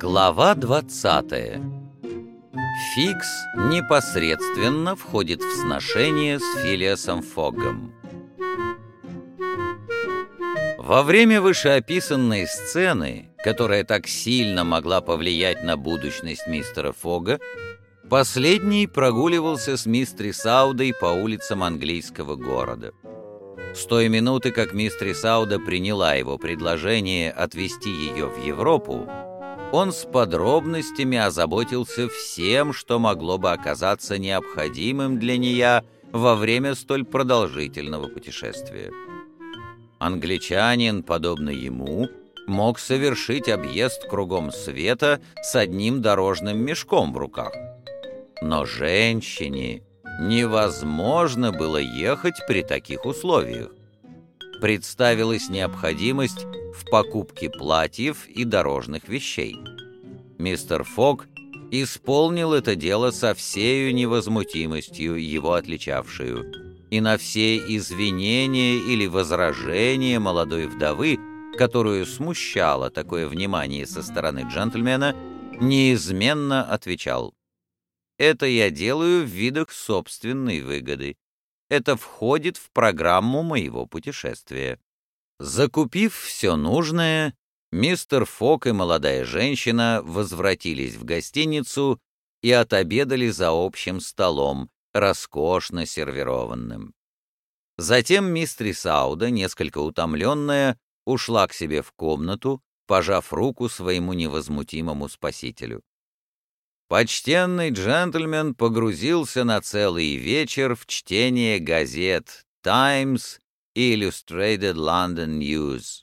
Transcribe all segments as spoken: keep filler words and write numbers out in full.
Глава двадцатая. Фикс непосредственно входит в сношение с Филиасом Фоггом. Во время вышеописанной сцены, которая так сильно могла повлиять на будущность мистера Фогга, последний прогуливался с мистерис Аудой по улицам английского города. С той минуты, как мистерис Ауда приняла его предложение отвезти ее в Европу, он с подробностями озаботился всем, что могло бы оказаться необходимым для нее во время столь продолжительного путешествия. Англичанин, подобно ему, мог совершить объезд кругом света с одним дорожным мешком в руках. Но женщине невозможно было ехать при таких условиях. Представилась необходимость в покупке платьев и дорожных вещей. Мистер Фогг исполнил это дело со всею невозмутимостью, его отличавшую, и на все извинения или возражения молодой вдовы, которую смущало такое внимание со стороны джентльмена, неизменно отвечал: «Это я делаю в видах собственной выгоды. Это входит в программу моего путешествия». Закупив все нужное, мистер Фогг и молодая женщина возвратились в гостиницу и отобедали за общим столом, роскошно сервированным. Затем мистерис Ауда, несколько утомленная, ушла к себе в комнату, пожав руку своему невозмутимому спасителю. Почтенный джентльмен погрузился на целый вечер в чтение газет «Таймс» и «Illustrated London News».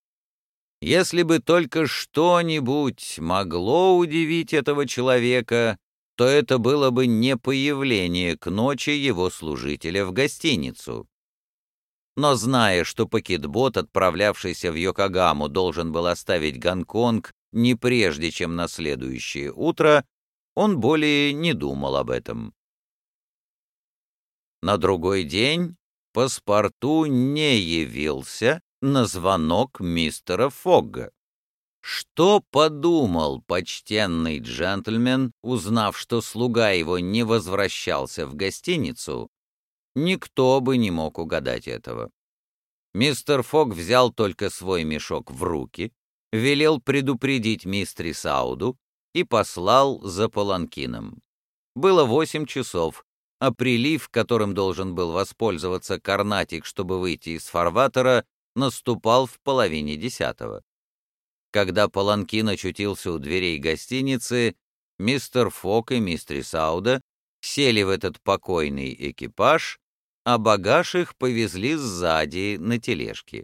Если бы только что-нибудь могло удивить этого человека, то это было бы не появление к ночи его служителя в гостиницу. Но зная, что пакетбот, отправлявшийся в Йокогаму, должен был оставить Гонконг не прежде, чем на следующее утро, он более не думал об этом. На другой день паспорту не явился на звонок мистера Фогга. Что подумал почтенный джентльмен, узнав, что слуга его не возвращался в гостиницу, никто бы не мог угадать этого. Мистер Фогг взял только свой мешок в руки, велел предупредить мистерис Ауду и послал за паланкином. Было восемь часов, а прилив, которым должен был воспользоваться Карнатик, чтобы выйти из фарватера, наступал в половине десятого. Когда паланкин очутился у дверей гостиницы, мистер Фогг и мистерис Ауда сели в этот покойный экипаж, а багаж их повезли сзади на тележке.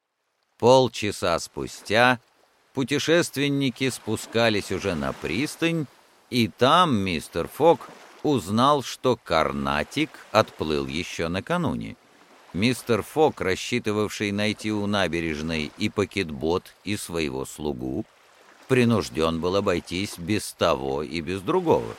Полчаса спустя путешественники спускались уже на пристань, и там мистер Фогг узнал, что Карнатик отплыл еще накануне. Мистер Фогг, рассчитывавший найти у набережной и пакетбот, и своего слугу, принужден был обойтись без того и без другого.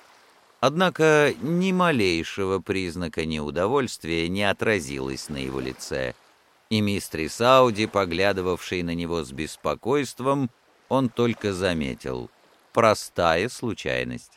Однако ни малейшего признака неудовольствия не отразилось на его лице, и мистерис Ауди, поглядывавшей на него с беспокойством, он только заметил: простая случайность.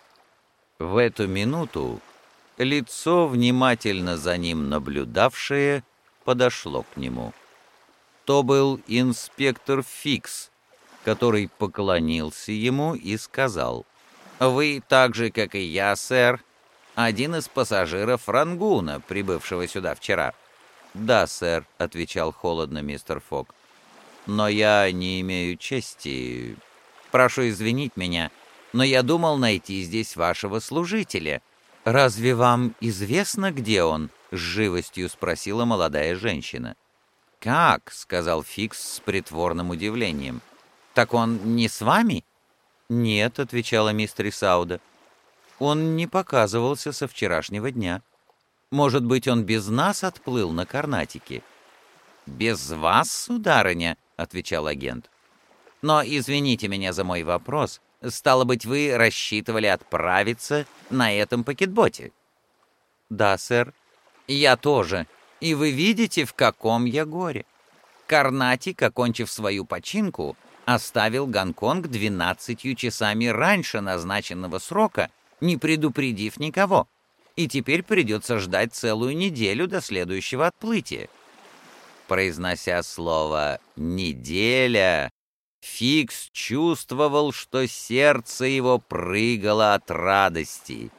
В эту минуту лицо, внимательно за ним наблюдавшее, подошло к нему. То был инспектор Фикс, который поклонился ему и сказал: «Вы, так же, как и я, сэр, один из пассажиров Рангуна, прибывшего сюда вчера». «Да, сэр», — отвечал холодно мистер Фогг. «Но я не имею чести. Прошу извинить меня, но я думал найти здесь вашего служителя. Разве вам известно, где он?» — с живостью спросила молодая женщина. «Как?» — сказал Фикс с притворным удивлением. «Так он не с вами?» «Нет», — отвечала мистерис Ауда. «Он не показывался со вчерашнего дня. Может быть, он без нас отплыл на Карнатике?» «Без вас, сударыня?» — отвечал агент. «Но извините меня за мой вопрос. Стало быть, вы рассчитывали отправиться на этом пакетботе?» «Да, сэр». «Я тоже. И вы видите, в каком я горе. Карнатик, окончив свою починку, оставил Гонконг двенадцатью часами раньше назначенного срока, не предупредив никого, и теперь придется ждать целую неделю до следующего отплытия». Произнося слово «неделя», Фикс чувствовал, что сердце его прыгало от радости.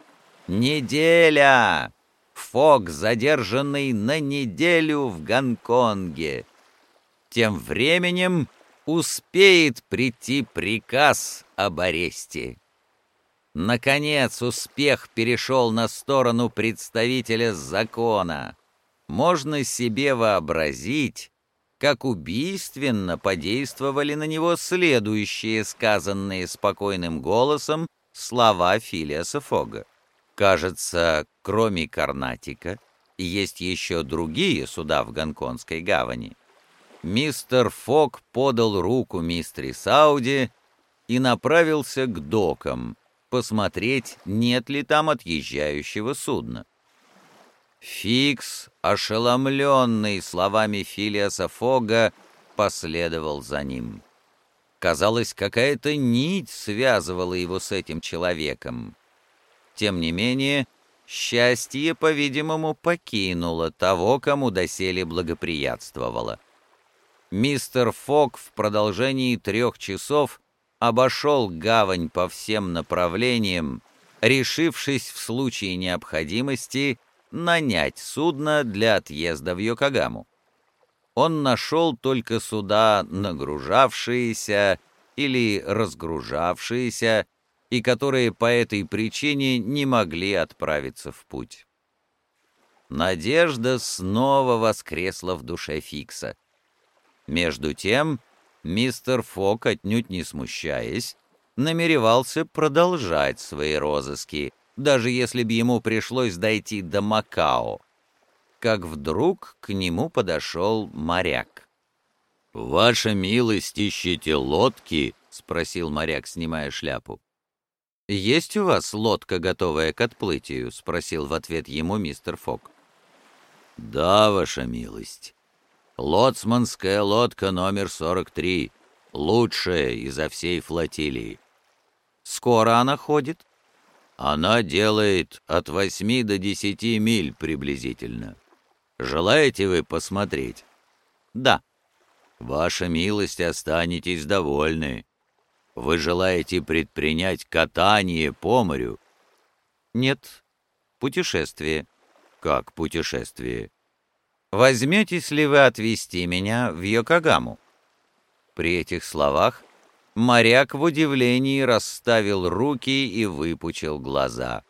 Неделя! Фог, задержанный на неделю в Гонконге. Тем временем успеет прийти приказ об аресте. Наконец успех перешел на сторону представителя закона. Можно себе вообразить, как убийственно подействовали на него следующие сказанные спокойным голосом слова Филиаса Фога. Кажется, кроме Карнатика, есть еще другие суда в Гонконгской гавани. Мистер Фог подал руку мистерис Ауди и направился к докам, посмотреть, нет ли там отъезжающего судна. Фикс, ошеломленный словами Филиаса Фога, последовал за ним. Казалось, какая-то нить связывала его с этим человеком. Тем не менее, счастье, по-видимому, покинуло того, кому доселе благоприятствовало. Мистер Фог в продолжении трех часов обошел гавань по всем направлениям, решившись в случае необходимости нанять судно для отъезда в Йокогаму. Он нашел только суда, нагружавшиеся или разгружавшиеся, и которые по этой причине не могли отправиться в путь. Надежда снова воскресла в душе Фикса. Между тем, мистер Фог, отнюдь не смущаясь, намеревался продолжать свои розыски, даже если бы ему пришлось дойти до Макао, как вдруг к нему подошел моряк. «Ваша милость, ищете лодки?» — спросил моряк, снимая шляпу. «Есть у вас лодка, готовая к отплытию?» — спросил в ответ ему мистер Фог. «Да, ваша милость. Лоцманская лодка номер сорок три, лучшая изо всей флотилии». «Скоро она ходит?» «Она делает от восьми до десяти миль приблизительно. Желаете вы посмотреть?» «Да». «Ваша милость, останетесь довольны. Вы желаете предпринять катание по морю?» «Нет, путешествие». «Как путешествие?» «Возьметесь ли вы отвезти меня в Йокогаму?» При этих словах моряк в удивлении расставил руки и выпучил глаза.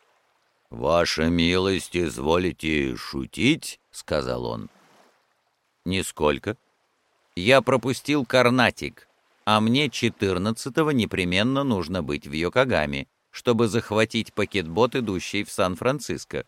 «Ваша милость, изволите шутить?» — сказал он. «Нисколько. Я пропустил Карнатик, а мне четырнадцатого непременно нужно быть в Йокогаме, чтобы захватить пакетбот, идущий в Сан-Франциско».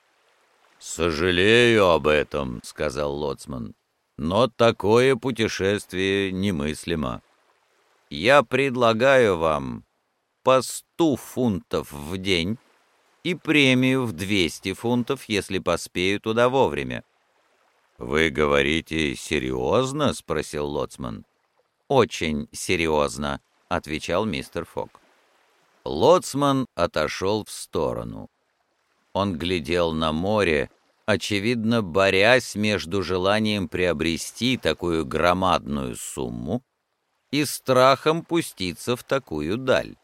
«Сожалею об этом», — сказал лоцман, — «но такое путешествие немыслимо. Я предлагаю вам по сто фунтов в день и премию в двести фунтов, если поспею туда вовремя». «Вы говорите серьезно?» — спросил лоцман. «Очень серьезно», — отвечал мистер Фог. Лоцман отошел в сторону. Он глядел на море, очевидно, борясь между желанием приобрести такую громадную сумму и страхом пуститься в такую даль.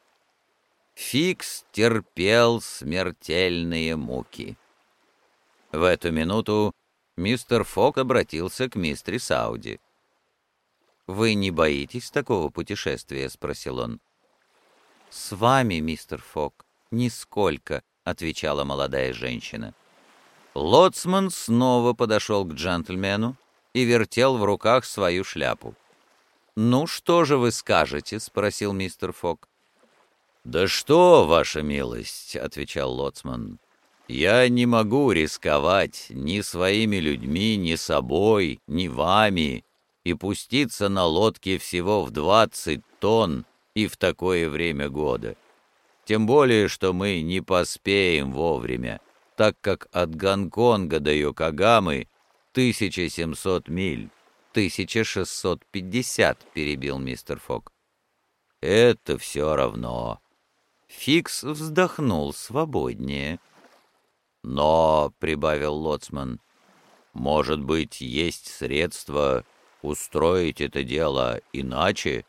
Фикс терпел смертельные муки. В эту минуту мистер Фог обратился к мистерис Ауди. «Вы не боитесь такого путешествия?» — спросил он. «С вами, мистер Фог, нисколько», — отвечала молодая женщина. Лоцман снова подошел к джентльмену и вертел в руках свою шляпу. «Ну, что же вы скажете?» — спросил мистер Фог. «Да что, ваша милость», — отвечал лоцман, — «я не могу рисковать ни своими людьми, ни собой, ни вами и пуститься на лодке всего в двадцать тонн и в такое время года. Тем более, что мы не поспеем вовремя, так как от Гонконга до Йокогамы тысяча семьсот миль. тысяча шестьсот пятьдесят», — перебил мистер Фок. «Это все равно». Фикс вздохнул свободнее. «Но», — прибавил лоцман, — «может быть, есть средства устроить это дело иначе?»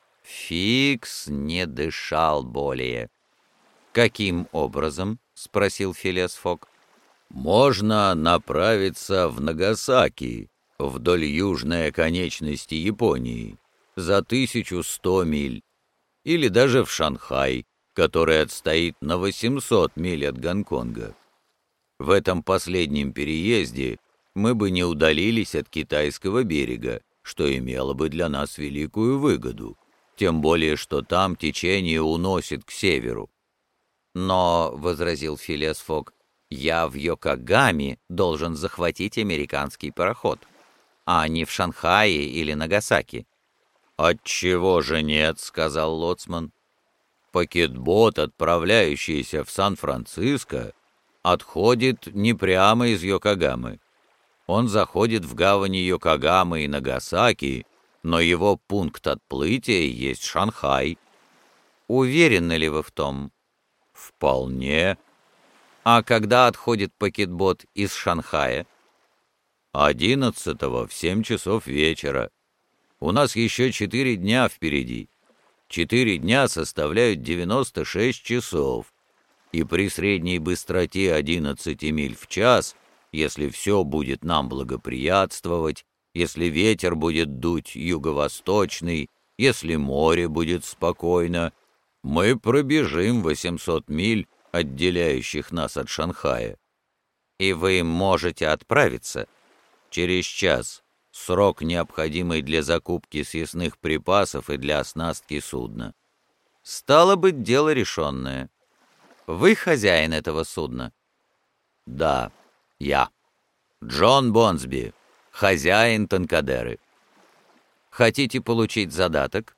Фикс не дышал более. «Каким образом?» — спросил Филиас Фок. «Можно направиться в Нагасаки, вдоль южной оконечности Японии, за тысячу сто миль, или даже в Шанхай, который отстоит на восемьсот миль от Гонконга. В этом последнем переезде мы бы не удалились от китайского берега, что имело бы для нас великую выгоду, тем более что там течение уносит к северу». «Но», — возразил Филиас Фок, — «я в Йокогаме должен захватить американский пароход, а не в Шанхае или Нагасаки». «Отчего же нет?» — сказал лоцман. «Пакетбот, отправляющийся в Сан-Франциско, отходит не прямо из Йокогамы. Он заходит в гавани Йокогамы и Нагасаки, но его пункт отплытия есть Шанхай». «Уверены ли вы в том?» «Вполне». «А когда отходит пакетбот из Шанхая?» «Одиннадцатого в семь часов вечера. У нас еще четыре дня впереди. Четыре дня составляют девяносто шесть часов, и при средней быстроте одиннадцати миль в час, если все будет нам благоприятствовать, если ветер будет дуть юго-восточный, если море будет спокойно, мы пробежим восемьсот миль, отделяющих нас от Шанхая. И вы можете отправиться Через час. Срок, необходимый для закупки съестных припасов и для оснастки судна. Стало быть, дело решенное. Вы хозяин этого судна? Да, я. Джон Бонсби, хозяин Танкадеры. Хотите получить задаток?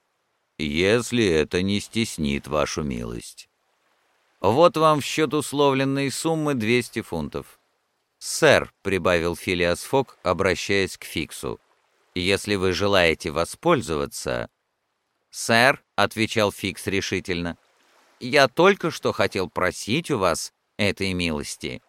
Если это не стеснит вашу милость. Вот вам в счет условленной суммы двести фунтов. «Сэр», — прибавил Филиас Фок, обращаясь к Фиксу, — «если вы желаете воспользоваться...» «Сэр», — отвечал Фикс решительно, — «я только что хотел просить у вас этой милости».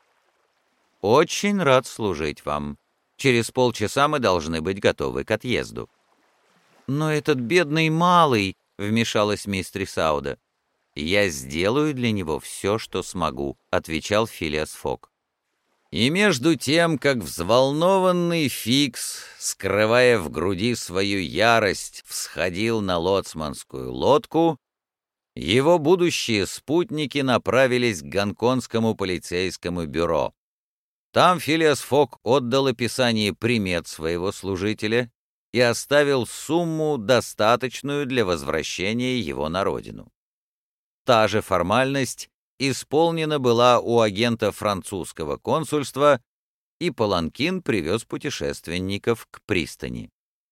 «Очень рад служить вам. Через полчаса мы должны быть готовы к отъезду». «Но этот бедный малый», — вмешалась мистерис Ауда. «Я сделаю для него все, что смогу», — отвечал Филиас Фок. И между тем, как взволнованный Фикс, скрывая в груди свою ярость, всходил на лоцманскую лодку, его будущие спутники направились к гонконгскому полицейскому бюро. Там Филиас Фок отдал описание примет своего служителя и оставил сумму, достаточную для возвращения его на родину. Та же формальность исполнена была у агента французского консульства, и паланкин привез путешественников к пристани.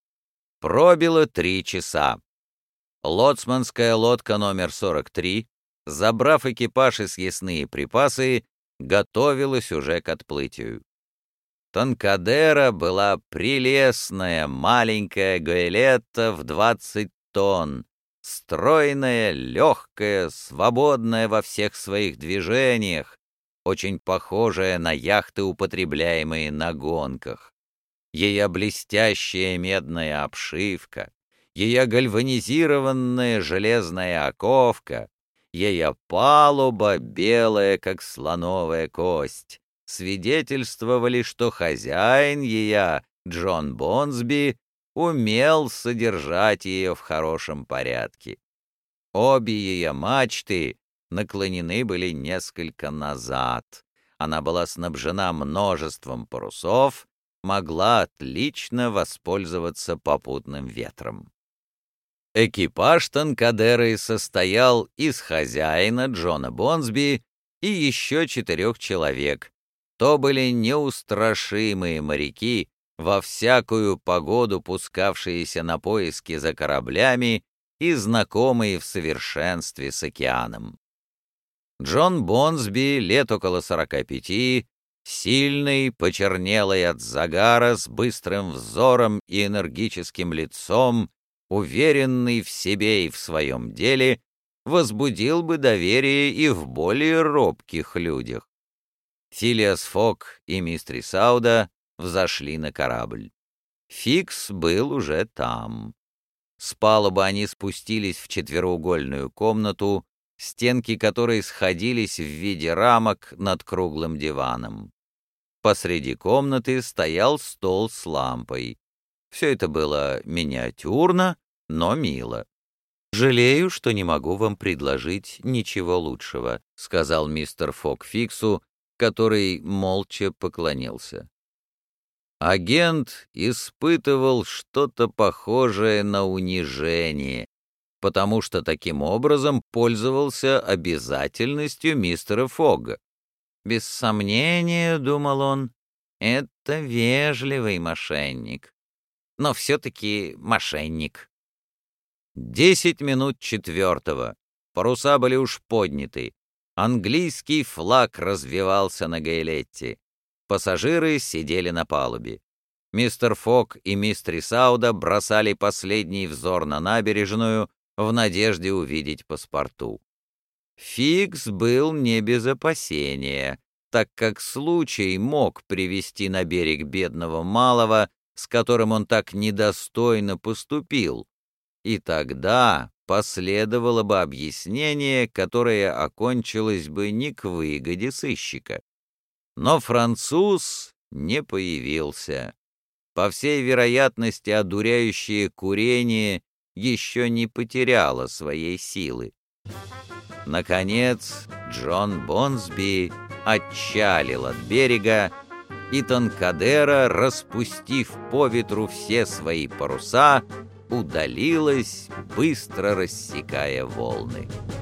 Пробило три часа. Лоцманская лодка номер сорок три, забрав экипаж и съестные припасы, готовилась уже к отплытию. Танкадера была прелестная маленькая гоэлетта в двадцать тонн, стройная, легкая, свободная во всех своих движениях, очень похожая на яхты, употребляемые на гонках. Ее блестящая медная обшивка, ее гальванизированная железная оковка, ее палуба, белая, как слоновая кость, свидетельствовали, что хозяин ее, Джон Бонсби, умел содержать ее в хорошем порядке. Обе ее мачты наклонены были несколько назад. Она была снабжена множеством парусов, могла отлично воспользоваться попутным ветром. Экипаж Танкадеры состоял из хозяина Джона Бонсби и еще четырех человек. То были неустрашимые моряки, во всякую погоду пускавшиеся на поиски за кораблями и знакомые в совершенстве с океаном. Джон Бонсби, лет около сорока пяти, Сильный, почернелый от загара, с быстрым взором и энергическим лицом, уверенный в себе и в своем деле, возбудил бы доверие и в более робких людях. Филиас Фок и мистер Сауда взошли на корабль. Фикс был уже там. С палубы они спустились в четвероугольную комнату, стенки которой сходились в виде рамок над круглым диваном. Посреди комнаты стоял стол с лампой. Все это было миниатюрно, но мило. «Жалею, что не могу вам предложить ничего лучшего», — сказал мистер Фок Фиксу, который молча поклонился. Агент испытывал что-то похожее на унижение, потому что таким образом пользовался обязательностью мистера Фогга. «Без сомнения, — думал он, — это вежливый мошенник, но все-таки мошенник». Десять минут четвертого. Паруса были уж подняты. Английский флаг развевался на Гаэлетте. Пассажиры сидели на палубе. Мистер Фок и мистер Сауда бросали последний взор на набережную в надежде увидеть паспорту. Фикс был не без опасения, так как случай мог привести на берег бедного малого, с которым он так недостойно поступил, и тогда последовало бы объяснение, которое окончилось бы не к выгоде сыщика. Но француз не появился. По всей вероятности, одуряющее курение еще не потеряло своей силы. Наконец, Джон Бонсби отчалил от берега, и Танкадера, распустив по ветру все свои паруса, удалилась, быстро рассекая волны.